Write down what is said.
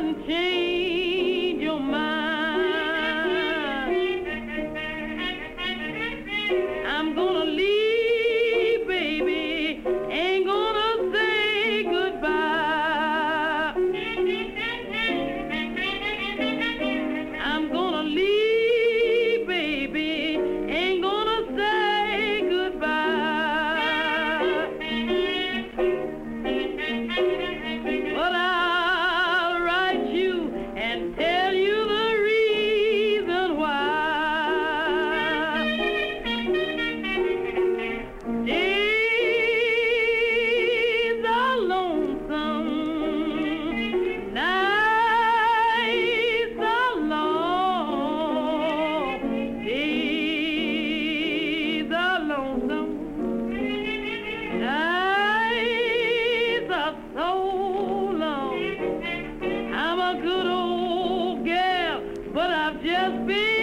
and change your mind. I'm gonna leave, baby, ain't gonna say goodbye. I'm gonna leave, baby, ain't gonna say goodbye. But I'll write you and tell you the reason why. Days are lonesome, nights are long. Days are lonesome, nights are so long. I'm a good old gal, but I've just been